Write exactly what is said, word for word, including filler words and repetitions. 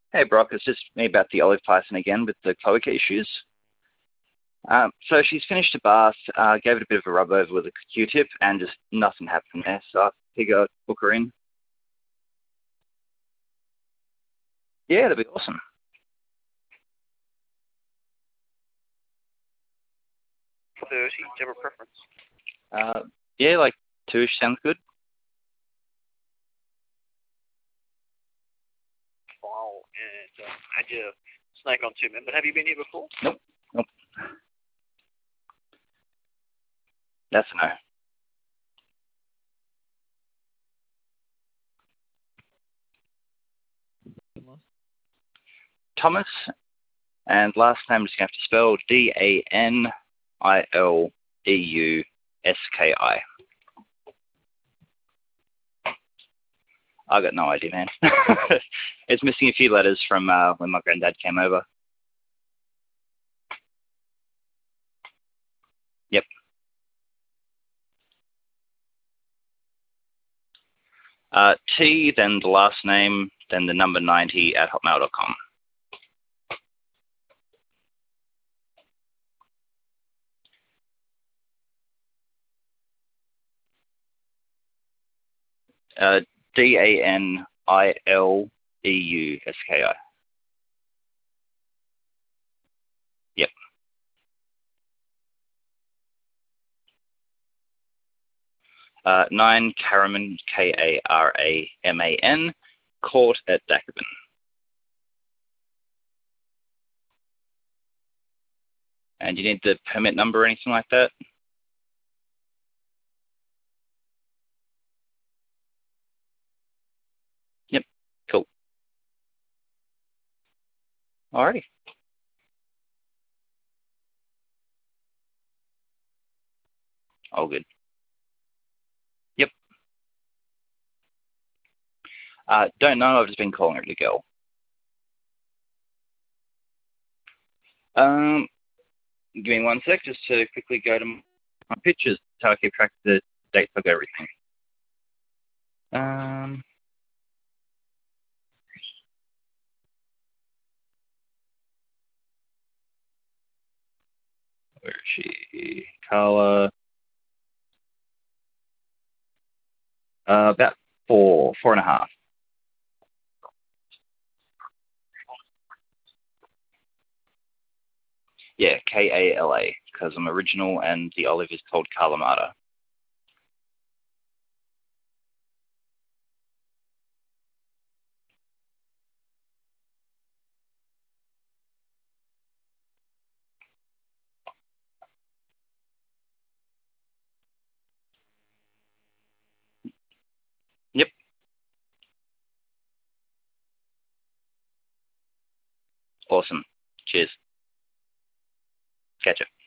Hey Brock, it's just me about the olive python again with the cloaca issues. Um, so she's finished a bath, uh, gave it a bit of a rub over with a Q-tip, and just nothing happened there. So I figure I'd book her in. Yeah, that'd be awesome. thirty, do you have a preference? Uh, yeah, like two-ish sounds good. File and uh, had your snake on two men. But have you been here before? Nope, nope. That's a no. Thomas, and last name is going to have to spell D A N I L E U S K I. I got no idea, man. It's missing a few letters from uh, when my granddad came over. Yep. Uh, T, then the last name, then the number ninety at hotmail dot com. Uh, D A N I L E U S K I. Yep. Uh, nine Karaman, K A R A M A N, Court at Dacabin. And you need the permit number or anything like that? Yep. Cool. Alrighty. All good. Yep. Uh, don't know. I've just been calling her to girl. Um, give me one sec just to quickly go to my pictures. That's how I keep track of the dates of everything. Um, where is she? Carla. Uh, about four, four and a half. Yeah, K A L A, because I'm original and the olive is called Kalamata. Yep. Awesome. Cheers. Catch ya.